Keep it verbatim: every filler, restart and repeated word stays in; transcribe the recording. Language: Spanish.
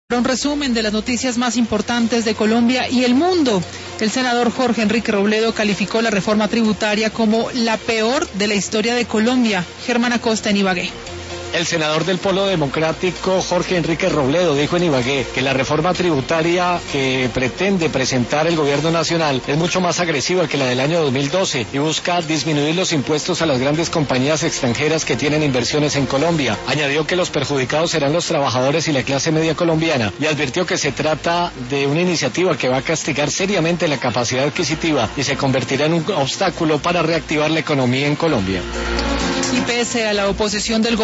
Un resumen de las noticias más importantes de Colombia y el mundo. El senador Jorge Enrique Robledo calificó la reforma tributaria como la peor de la historia de Colombia. Germán Acosta en Ibagué. El senador del Polo Democrático, Jorge Enrique Robledo, dijo en Ibagué que la reforma tributaria que pretende presentar el gobierno nacional es mucho más agresiva que la del año dos mil doce y busca disminuir los impuestos a las grandes compañías extranjeras que tienen inversiones en Colombia. Añadió que los perjudicados serán los trabajadores y la clase media colombiana y advirtió que se trata de una iniciativa que va a castigar seriamente la capacidad adquisitiva y se convertirá en un obstáculo para reactivar la economía en Colombia. Y pese a la oposición del gobierno